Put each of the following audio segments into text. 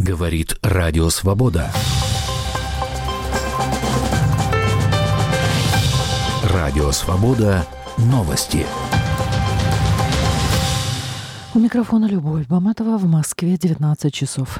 Говорит Радио Свобода. Радио Свобода. Новости. У микрофона Любовь Баматова. В Москве 19 часов.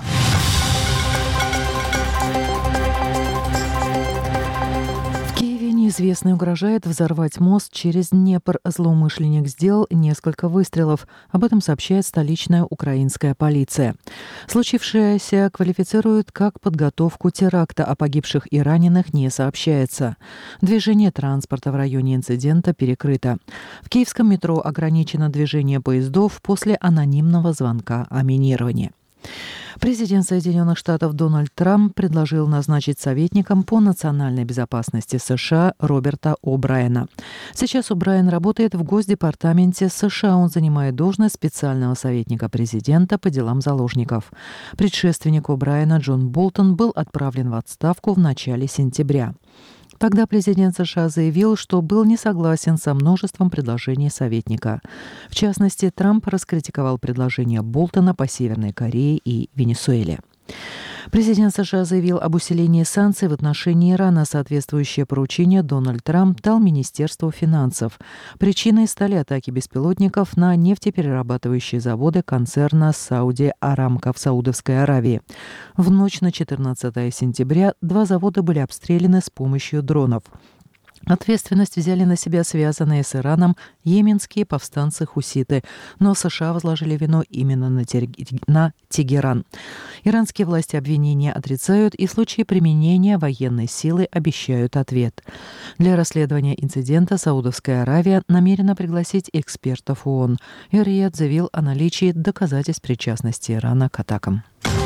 Неизвестный угрожает взорвать мост через Днепр. Злоумышленник сделал несколько выстрелов. Об этом сообщает столичная украинская полиция. Случившееся квалифицируют как подготовку теракта, а погибших и раненых не сообщается. Движение транспорта в районе инцидента перекрыто. В киевском метро ограничено движение поездов после анонимного звонка о минировании. Президент Соединенных Штатов Дональд Трамп предложил назначить советником по национальной безопасности США Роберта О'Брайена. Сейчас О'Брайен работает в Госдепартаменте США. Он занимает должность специального советника президента по делам заложников. Предшественник О'Брайена Джон Болтон был отправлен в отставку в начале сентября. Тогда президент США заявил, что был не согласен со множеством предложений советника. В частности, Трамп раскритиковал предложения Болтона по Северной Корее и Венесуэле. Президент США заявил об усилении санкций в отношении Ирана. Соответствующее поручение Дональд Трамп дал Министерству финансов. Причиной стали атаки беспилотников на нефтеперерабатывающие заводы концерна Saudi Aramco в Саудовской Аравии. В ночь на 14 сентября 2 завода были обстреляны с помощью дронов. Ответственность взяли на себя связанные с Ираном йеменские повстанцы-хуситы, но США возложили вину именно на Тегеран. Иранские власти обвинения отрицают и в случае применения военной силы обещают ответ. Для расследования инцидента Саудовская Аравия намерена пригласить экспертов ООН. Эр-Рияд заявил о наличии доказательств причастности Ирана к атакам.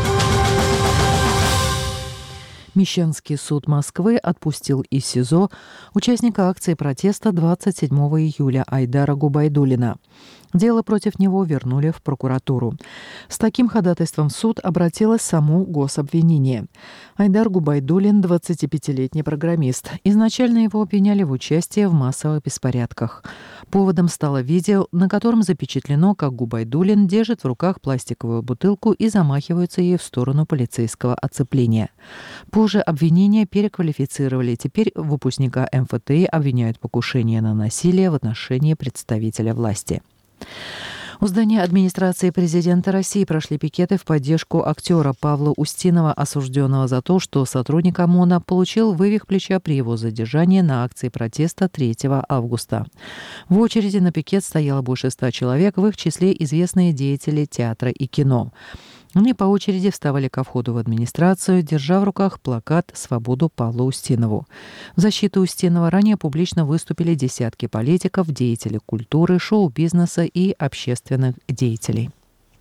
Мещанский суд Москвы отпустил из СИЗО участника акции протеста 27 июля Айдара Губайдуллина. Дело против него вернули в прокуратуру. С таким ходатайством в суд обратилось само гособвинение. Айдар Губайдуллин – 25-летний программист. Изначально его обвиняли в участии в массовых беспорядках. Поводом стало видео, на котором запечатлено, как Губайдуллин держит в руках пластиковую бутылку и замахивается ею в сторону полицейского оцепления. Позже обвинения переквалифицировали. Теперь выпускника МФТИ обвиняют в покушении на насилие в отношении представителя власти. У здания администрации президента России прошли пикеты в поддержку актера Павла Устинова, осужденного за то, что сотрудник ОМОНа получил вывих плеча при его задержании на акции протеста 3 августа. В очереди на пикет стояло больше 100 человек, в их числе известные деятели театра и кино. Они по очереди вставали ко входу в администрацию, держа в руках плакат «Свободу Павлу Устинову». В защиту Устинова ранее публично выступили десятки политиков, деятелей культуры, шоу-бизнеса и общественных деятелей.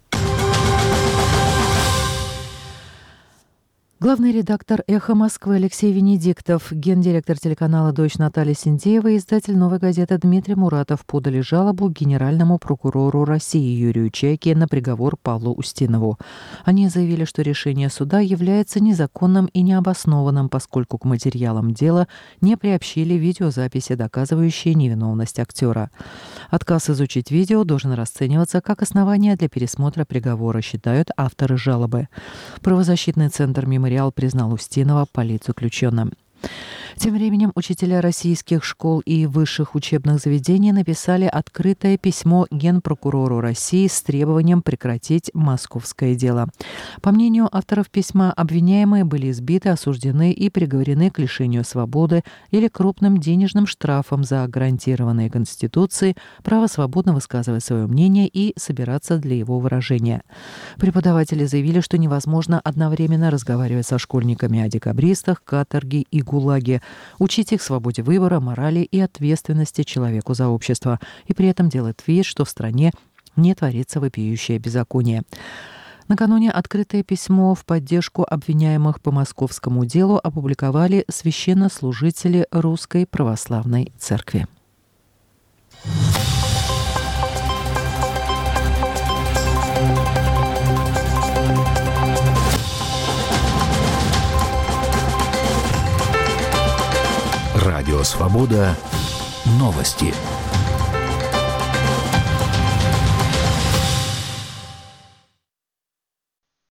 Главный редактор «Эхо Москвы» Алексей Венедиктов, гендиректор телеканала «Дождь» Наталья Синдеева и издатель «Новой газеты» Дмитрий Муратов подали жалобу генеральному прокурору России Юрию Чайке на приговор Павлу Устинову. Они заявили, что решение суда является незаконным и необоснованным, поскольку к материалам дела не приобщили видеозаписи, доказывающие невиновность актера. Отказ изучить видео должен расцениваться как основание для пересмотра приговора, считают авторы жалобы. Правозащитный центр «Мемориал» признал Устинова политзаключенным. Тем временем учителя российских школ и высших учебных заведений написали открытое письмо Генпрокурору России с требованием прекратить московское дело. По мнению авторов письма, обвиняемые были избиты, осуждены и приговорены к лишению свободы или крупным денежным штрафам за гарантированные Конституцией право свободно высказывать свое мнение и собираться для его выражения. Преподаватели заявили, что невозможно одновременно разговаривать со школьниками о декабристах, каторге и ГУЛАГе, учить их свободе выбора, морали и ответственности человеку за общество, и при этом делать вид, что в стране не творится вопиющее беззаконие. Накануне открытое письмо в поддержку обвиняемых по московскому делу опубликовали священнослужители Русской Православной Церкви. Радио Свобода. Новости.